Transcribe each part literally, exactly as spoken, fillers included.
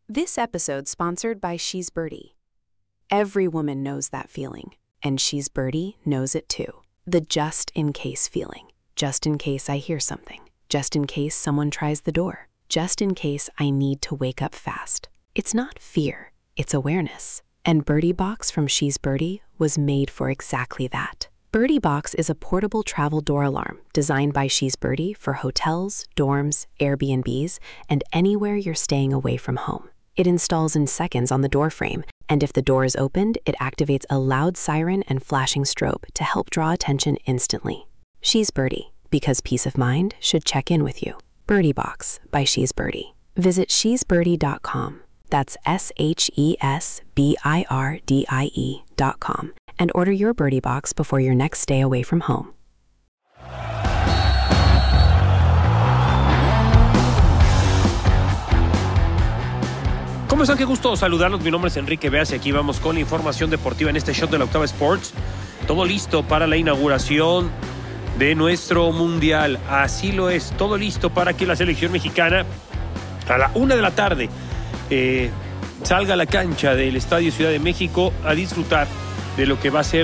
This episode's sponsored by She's Birdie. Every woman knows that feeling, and She's Birdie knows it too. The just-in-case feeling. Just in case I hear something. Just in case someone tries the door. Just in case I need to wake up fast. It's not fear, it's awareness. And Birdie Box from She's Birdie was made for exactly that. Birdie Box is a portable travel door alarm designed by She's Birdie for hotels, dorms, Airbnbs, and anywhere you're staying away from home. It installs in seconds on the door frame, and if the door is opened, it activates a loud siren and flashing strobe to help draw attention instantly. She's Birdie, because peace of mind should check in with you. Birdie Box by She's Birdie. Visit she's birdie dot com. That's S H E S B I R D I E dot com. And order your Birdie Box before your next stay away from home. ¿Cómo están? Qué gusto saludarlos. Mi nombre es Enrique Beas y aquí vamos con la información deportiva en este show de la Octava Sports. Todo listo para la inauguración de nuestro Mundial. Así lo es, todo listo para que la selección mexicana a la una de la tarde eh, salga a la cancha del Estadio Ciudad de México a disfrutar de lo que va a ser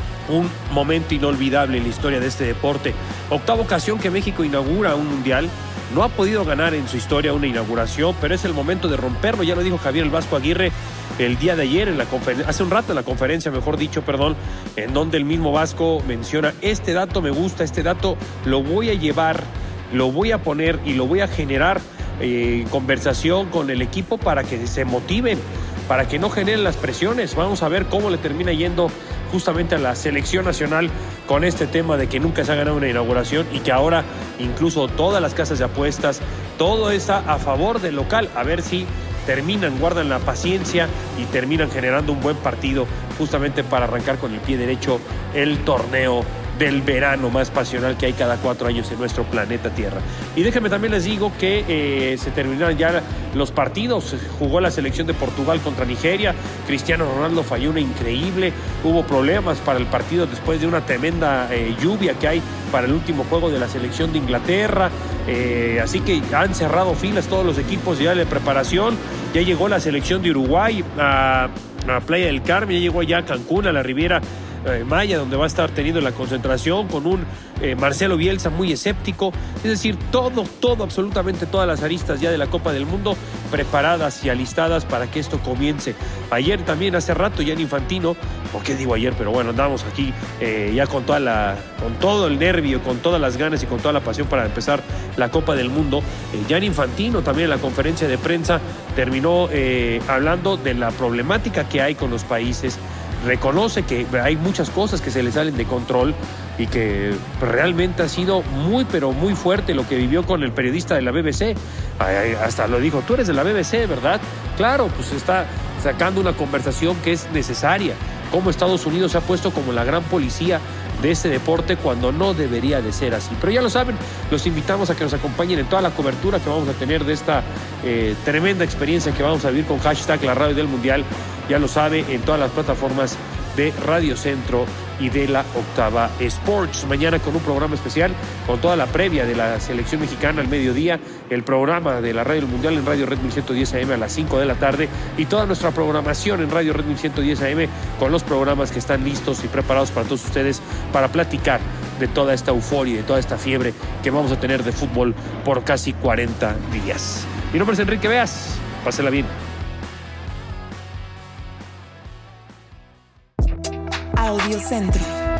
un momento inolvidable en la historia de este deporte. Octava ocasión que México inaugura un Mundial. No ha podido ganar en su historia una inauguración, pero es el momento de romperlo. Ya lo dijo Javier el Vasco Aguirre el día de ayer, en la conferencia, hace un rato en la conferencia, mejor dicho, perdón, en donde el mismo Vasco menciona, este dato me gusta, este dato lo voy a llevar, lo voy a poner y lo voy a generar eh, en conversación con el equipo para que se motiven, para que no generen las presiones. Vamos a ver cómo le termina yendo justamente a la selección nacional con este tema de que nunca se ha ganado una inauguración y que ahora incluso todas las casas de apuestas, todo está a favor del local. A ver si terminan, guardan la paciencia y terminan generando un buen partido justamente para arrancar con el pie derecho el torneo del verano más pasional que hay cada cuatro años en nuestro planeta Tierra. Y déjenme también les digo que eh, se terminaron ya los partidos. Jugó la selección de Portugal contra Nigeria. Cristiano Ronaldo falló una increíble. Hubo problemas para el partido después de una tremenda eh, lluvia que hay para el último juego de la selección de Inglaterra. Eh, así que han cerrado filas todos los equipos ya de preparación. Ya llegó la selección de Uruguay a, a Playa del Carmen. Ya llegó allá a Cancún, a la Riviera Maya, donde va a estar teniendo la concentración con un eh, Marcelo Bielsa muy escéptico. Es decir, todo, todo, absolutamente todas las aristas ya de la Copa del Mundo preparadas y alistadas para que esto comience. Ayer también, hace rato, Gianni Infantino, ¿por qué digo ayer? Pero bueno, andamos aquí eh, ya con toda la, con todo el nervio, con todas las ganas y con toda la pasión para empezar la Copa del Mundo. Eh, Gianni Infantino también en la conferencia de prensa terminó eh, hablando de la problemática que hay con los países. Reconoce que hay muchas cosas que se le salen de control y que realmente ha sido muy, pero muy fuerte lo que vivió con el periodista de la B B C. Hasta lo dijo, tú eres de la B B C, ¿verdad? Claro, pues está sacando una conversación que es necesaria. Cómo Estados Unidos se ha puesto como la gran policía de este deporte cuando no debería de ser así. Pero ya lo saben, los invitamos a que nos acompañen en toda la cobertura que vamos a tener de esta eh, tremenda experiencia que vamos a vivir con hashtag La Radio del Mundial. Ya lo sabe, en todas las plataformas de Radio Centro y de la Octava Sports. Mañana con un programa especial, con toda la previa de la selección mexicana al mediodía, el programa de la Radio del Mundial en Radio Red mil ciento diez A M a las cinco de la tarde y toda nuestra programación en Radio Red mil ciento diez A M con los programas que están listos y preparados para todos ustedes para platicar de toda esta euforia y de toda esta fiebre que vamos a tener de fútbol por casi cuarenta días. Mi nombre es Enrique Beas, pásela bien. Audio Centro.